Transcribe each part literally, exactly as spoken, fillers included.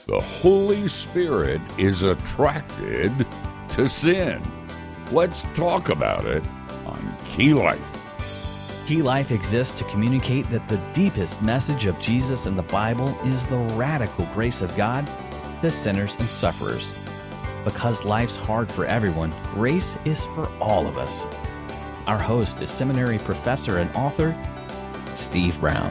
The Holy Spirit is attracted to sin. Let's talk about it on Key Life. Key Life exists to communicate that the deepest message of Jesus in the Bible is the radical grace of God to sinners and sufferers. Because life's hard for everyone, grace is for all of us. Our host is seminary professor and author, Steve Brown.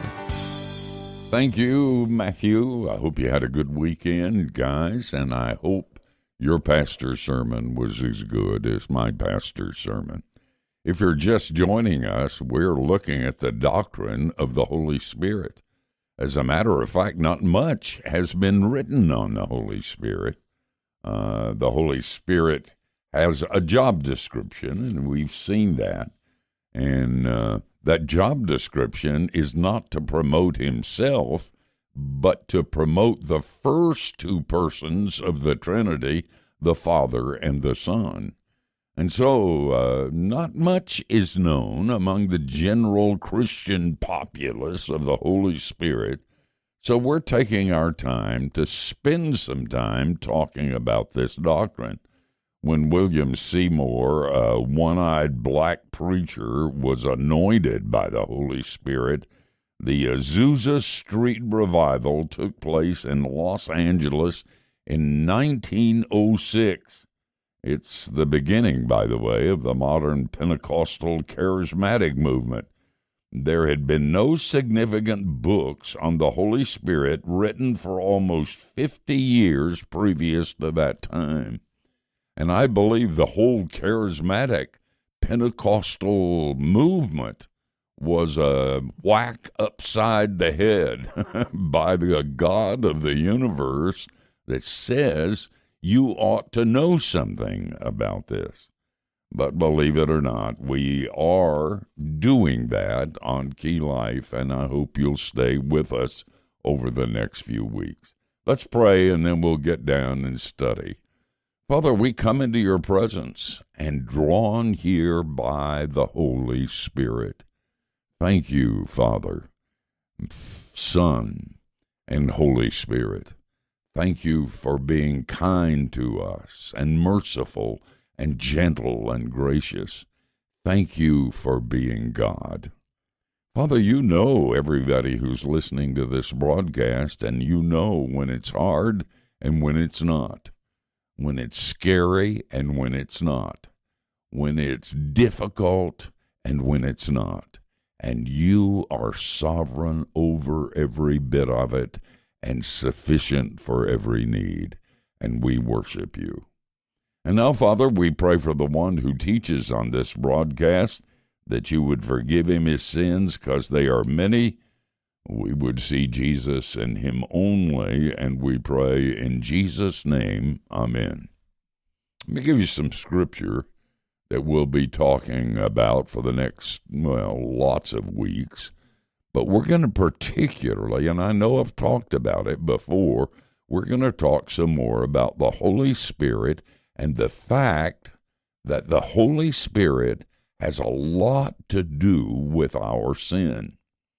Thank you, Matthew. I hope you had a good weekend, guys, and I hope your pastor's sermon was as good as my pastor's sermon. If you're just joining us, we're looking at the doctrine of the Holy Spirit. As a matter of fact, not much has been written on the Holy Spirit. Uh, the Holy Spirit has a job description, and we've seen that. And uh, that job description is not to promote himself, but to promote the first two persons of the Trinity, the Father and the Son. And so uh, not much is known among the general Christian populace of the Holy Spirit. So we're taking our time to spend some time talking about this doctrine. When William Seymour, a one-eyed black preacher, was anointed by the Holy Spirit, the Azusa Street Revival took place in Los Angeles in nineteen oh six. It's the beginning, by the way, of the modern Pentecostal charismatic movement. There had been no significant books on the Holy Spirit written for almost fifty years previous to that time. And I believe the whole charismatic Pentecostal movement was a whack upside the head by the God of the universe that says you ought to know something about this. But believe it or not, we are doing that on Key Life, and I hope you'll stay with us over the next few weeks. Let's pray, and then we'll get down and study. Father, we come into your presence and drawn here by the Holy Spirit. Thank you, Father, Son, and Holy Spirit. Thank you for being kind to us and merciful and gentle and gracious. Thank you for being God. Father, you know everybody who's listening to this broadcast, and you know when it's hard and when it's not. When it's scary and when it's not, when it's difficult and when it's not. And you are sovereign over every bit of it and sufficient for every need. And we worship you. And now, Father, we pray for the one who teaches on this broadcast, that you would forgive him his sins, because they are many. We would see Jesus in him only, and we pray in Jesus' name, amen. Let me give you some scripture that we'll be talking about for the next, well, lots of weeks. But we're going to particularly, and I know I've talked about it before, we're going to talk some more about the Holy Spirit and the fact that the Holy Spirit has a lot to do with our sin.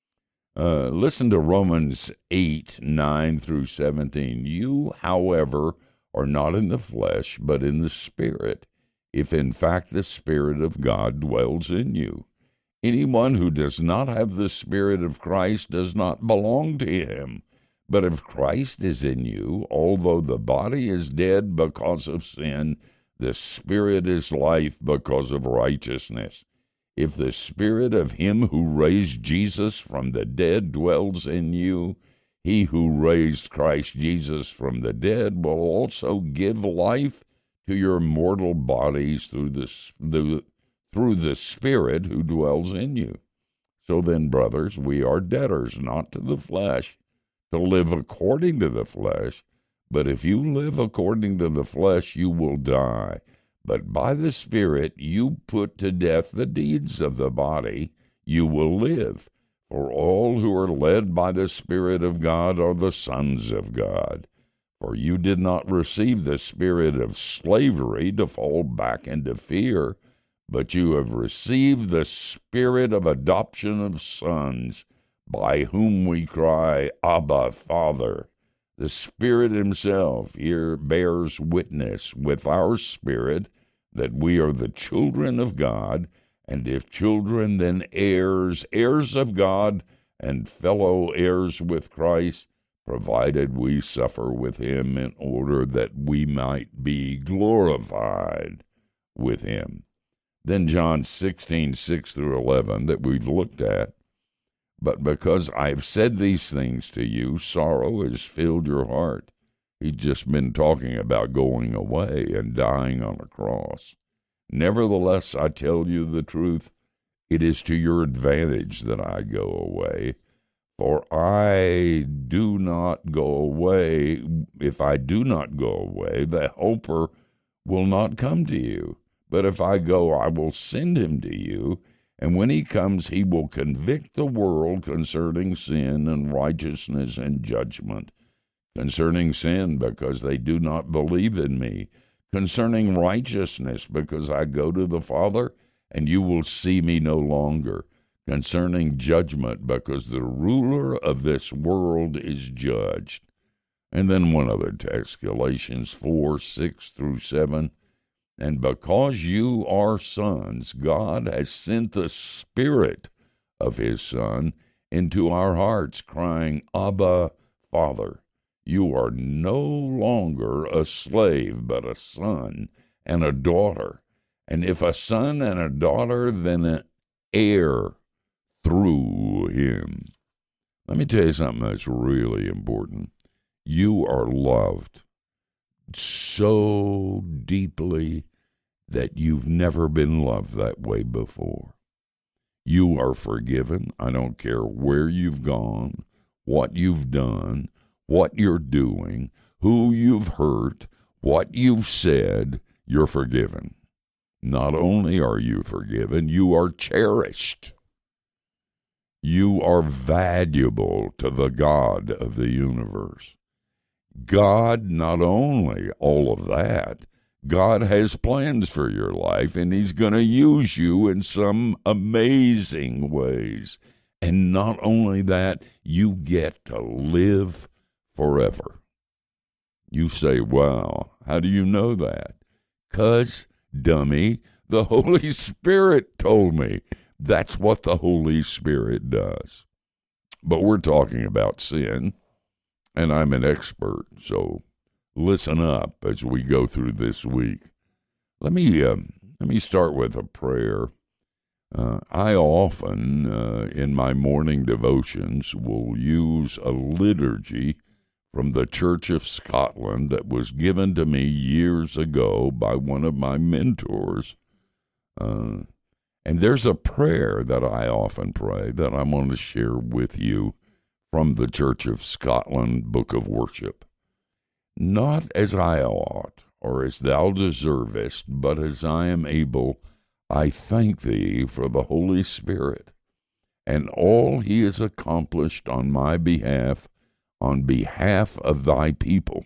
Uh, listen to Romans eight, nine through seventeen. You, however, are not in the flesh, but in the Spirit, if in fact the Spirit of God dwells in you. Anyone who does not have the Spirit of Christ does not belong to him. But if Christ is in you, although the body is dead because of sin, the Spirit is life because of righteousness. If the Spirit of him who raised Jesus from the dead dwells in you, he who raised Christ Jesus from the dead will also give life to your mortal bodies through the, the, through the Spirit who dwells in you. So then, brothers, we are debtors, not to the flesh, to live according to the flesh. But if you live according to the flesh, you will die. But by the Spirit you put to death the deeds of the body, you will live. For all who are led by the Spirit of God are the sons of God. For you did not receive the spirit of slavery to fall back into fear, but you have received the Spirit of adoption of sons, by whom we cry, Abba, Father. The Spirit himself here bears witness with our spirit that we are the children of God, and if children, then heirs, heirs of God, and fellow heirs with Christ, provided we suffer with him in order that we might be glorified with him. Then John sixteen, six through eleven, that we've looked at. But because I've said these things to you, sorrow has filled your heart. He's just been talking about going away and dying on a cross. Nevertheless, I tell you the truth, it is to your advantage that I go away. For I do not go away. If I do not go away, the Helper will not come to you. But if I go, I will send him to you. And when he comes, he will convict the world concerning sin and righteousness and judgment. Concerning sin, because they do not believe in me. Concerning righteousness, because I go to the Father, and you will see me no longer. Concerning judgment, because the ruler of this world is judged. And then one other text, Galatians four, six through seven. And because you are sons, God has sent the Spirit of his Son into our hearts, crying, Abba, Father. You are no longer a slave, but a son and a daughter. And if a son and a daughter, then an heir through him. Let me tell you something that's really important. You are loved so deeply that you've never been loved that way before. You are forgiven. I don't care where you've gone, what you've done, what you're doing, who you've hurt, what you've said, you're forgiven. Not only are you forgiven, you are cherished. You are valuable to the God of the universe. God, not only all of that, God has plans for your life, and he's going to use you in some amazing ways. And not only that, you get to live forever. You say, wow, how do you know that? 'Cause, dummy, the Holy Spirit told me. That's what the Holy Spirit does. But we're talking about sin, and I'm an expert, so listen up as we go through this week. Let me uh, let me start with a prayer. Uh, I often, uh, in my morning devotions, will use a liturgy from the Church of Scotland that was given to me years ago by one of my mentors. Uh, and there's a prayer that I often pray that I want to share with you from the Church of Scotland Book of Worship. Not as I ought, or as thou deservest, but as I am able, I thank thee for the Holy Spirit, and all he has accomplished on my behalf, on behalf of thy people.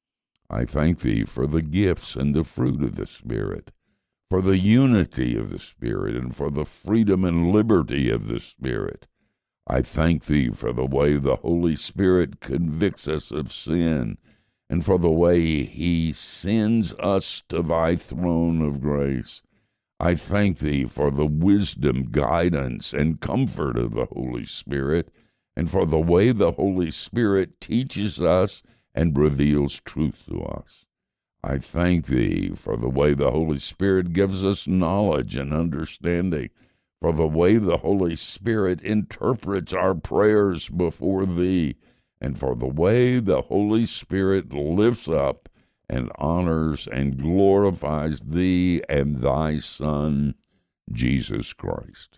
I thank thee for the gifts and the fruit of the Spirit, for the unity of the Spirit, and for the freedom and liberty of the Spirit. I thank thee for the way the Holy Spirit convicts us of sin, and for the way he sends us to thy throne of grace. I thank thee for the wisdom, guidance, and comfort of the Holy Spirit, and for the way the Holy Spirit teaches us and reveals truth to us. I thank thee for the way the Holy Spirit gives us knowledge and understanding, for the way the Holy Spirit interprets our prayers before thee, and for the way the Holy Spirit lifts up and honors and glorifies thee and thy Son, Jesus Christ.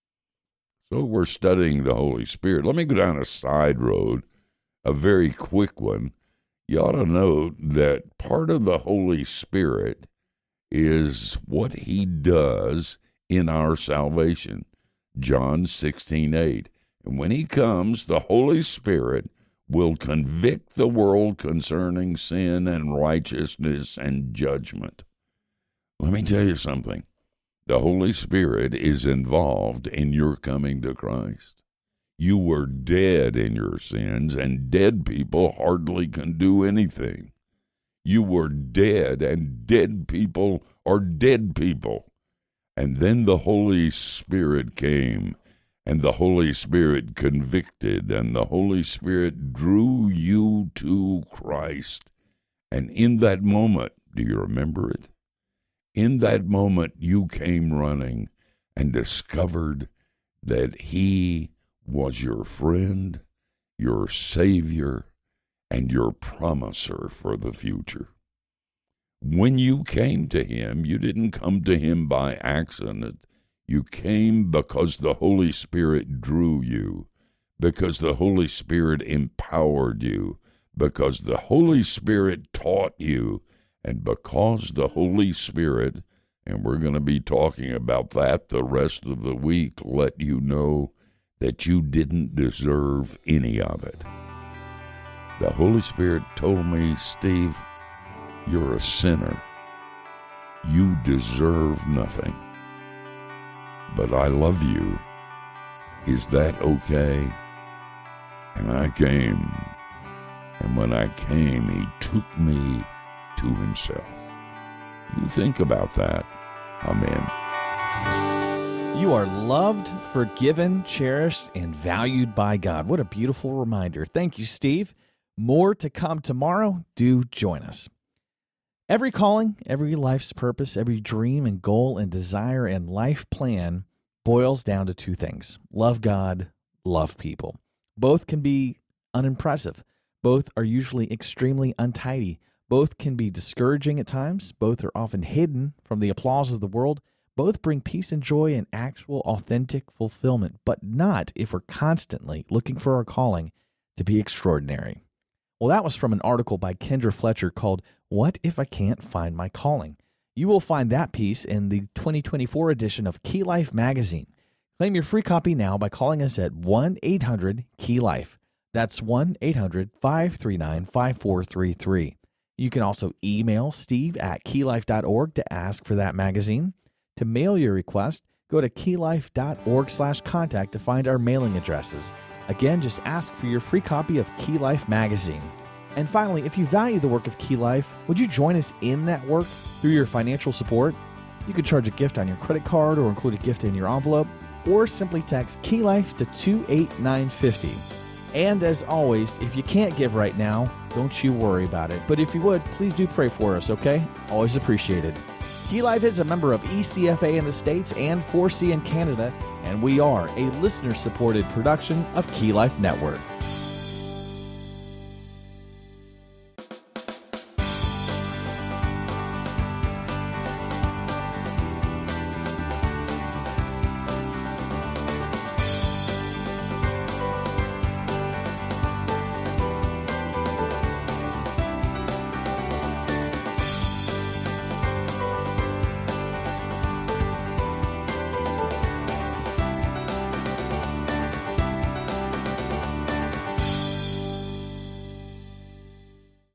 So we're studying the Holy Spirit. Let me go down a side road, a very quick one. You ought to note that part of the Holy Spirit is what he does in our salvation. John sixteen eight. And when he comes, the Holy Spirit will convict the world concerning sin and righteousness and judgment. Let me tell you something. The Holy Spirit is involved in your coming to Christ. You were dead in your sins, and dead people hardly can do anything. You were dead, and dead people are dead people. And then the Holy Spirit came, and the Holy Spirit convicted, and the Holy Spirit drew you to Christ. And in that moment, do you remember it? In that moment, you came running and discovered that He was your friend, your Savior, and your promiser for the future. When you came to Him, you didn't come to Him by accident. You came because the Holy Spirit drew you, because the Holy Spirit empowered you, because the Holy Spirit taught you, and because the Holy Spirit, and we're going to be talking about that the rest of the week, let you know that you didn't deserve any of it. The Holy Spirit told me, Steve, you're a sinner. You deserve nothing. But I love you. Is that okay? And I came. And when I came, He took me to Himself. You think about that. Amen. You are loved, forgiven, cherished, and valued by God. What a beautiful reminder. Thank you, Steve. More to come tomorrow. Do join us. Every calling, every life's purpose, every dream and goal and desire and life plan boils down to two things. Love God, love people. Both can be unimpressive. Both are usually extremely untidy. Both can be discouraging at times. Both are often hidden from the applause of the world. Both bring peace and joy and actual authentic fulfillment, but not if we're constantly looking for our calling to be extraordinary. Well, that was from an article by Kendra Fletcher called, What If I Can't Find My Calling? You will find that piece in the twenty twenty-four edition of Key Life magazine. Claim your free copy now by calling us at one eight hundred key life. That's one eight hundred five three nine five four three three. You can also email steve at key life dot org to ask for that magazine. To mail your request, go to key life dot org slash contact to find our mailing addresses. Again, just ask for your free copy of Key Life magazine. And finally, if you value the work of Key Life, would you join us in that work through your financial support? You could charge a gift on your credit card or include a gift in your envelope, or simply text Key Life to two eight nine five zero. And as always, if you can't give right now, don't you worry about it. But if you would, please do pray for us, okay? Always appreciated. Key Life is a member of E C F A in the States and four C in Canada, and we are a listener-supported production of Key Life Network.